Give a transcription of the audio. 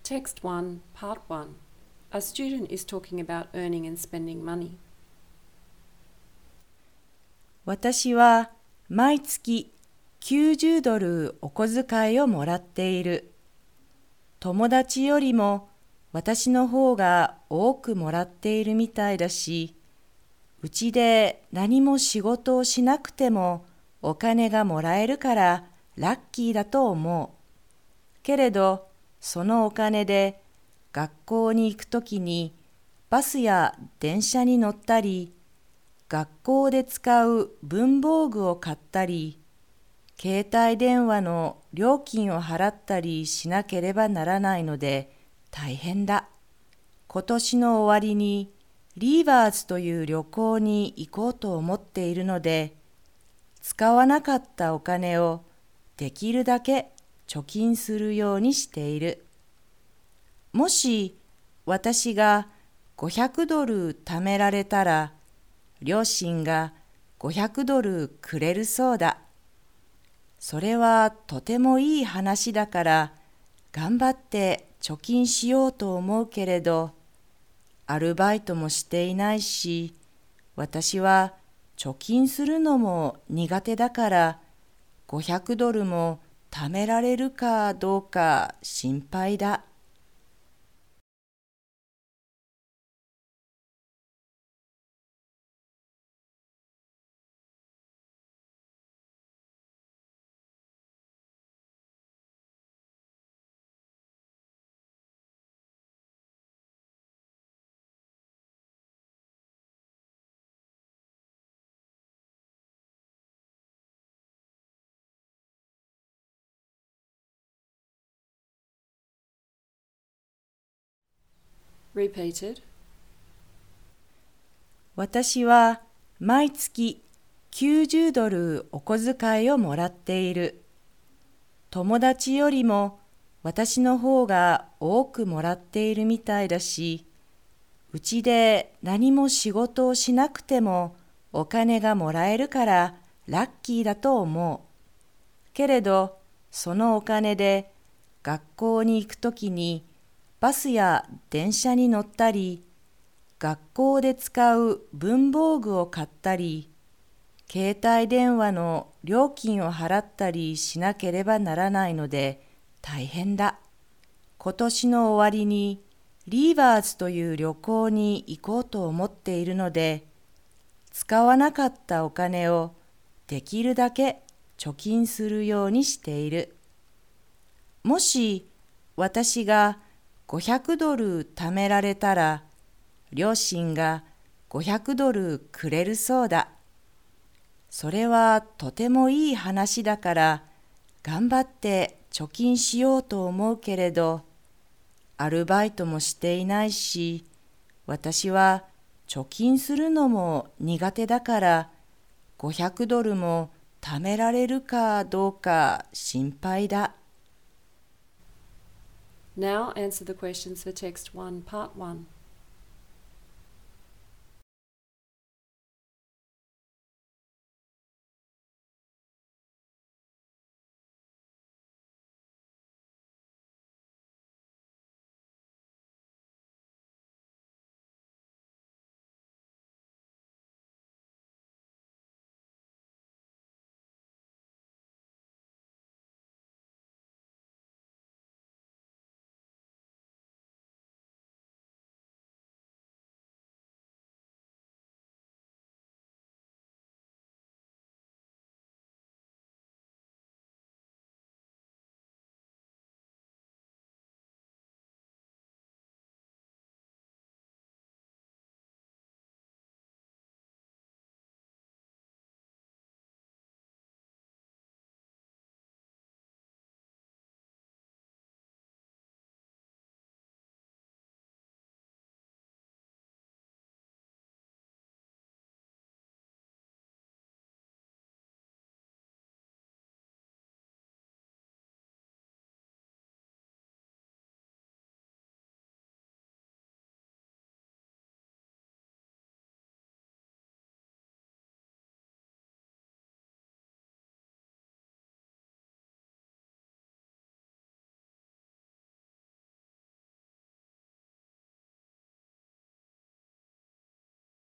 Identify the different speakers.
Speaker 1: Text 1, Part 1. A student is talking about earning and spending money.
Speaker 2: 私は毎月$90お小遣いをもらっている。友達よりも私の方が多くもらっているみたいだし、うちで何も仕事をしなくてもお金がもらえるからラッキーだと思う。けれど、そのお金で学校に行くときにバスや電車に乗ったり、学校で使う文房具を買ったり、携帯電話の料金を払ったりしなければならないので大変だ。今年の終わりにリーバーズという旅行に行こうと思っているので、使わなかったお金をできるだけ貯金するようにしている。もし私が$500貯められたら、両親が$500くれるそうだ。それはとてもいい話だから頑張って貯金しようと思うけれど、アルバイトもしていないし、私は貯金するのも苦手だから$500も貯められるかどうか心配だ。
Speaker 1: Repeated.
Speaker 2: 私は毎月$90お小遣いをもらっている。友達よりも私の方が多くもらっているみたいだし、うちで何も仕事をしなくてもお金がもらえるからラッキーだと思う。けれど、そのお金で学校に行くときにバスや電車に乗ったり、学校で使う文房具を買ったり、携帯電話の料金を払ったりしなければならないので大変だ。今年の終わりにリーバーズという旅行に行こうと思っているので、使わなかったお金をできるだけ貯金するようにしている。もし私が$500貯められたら、両親が$500くれるそうだ。それはとてもいい話だから頑張って貯金しようと思うけれど、アルバイトもしていないし、私は貯金するのも苦手だから$500も貯められるかどうか心配だ。
Speaker 1: Now answer the questions for text 1, Part 1.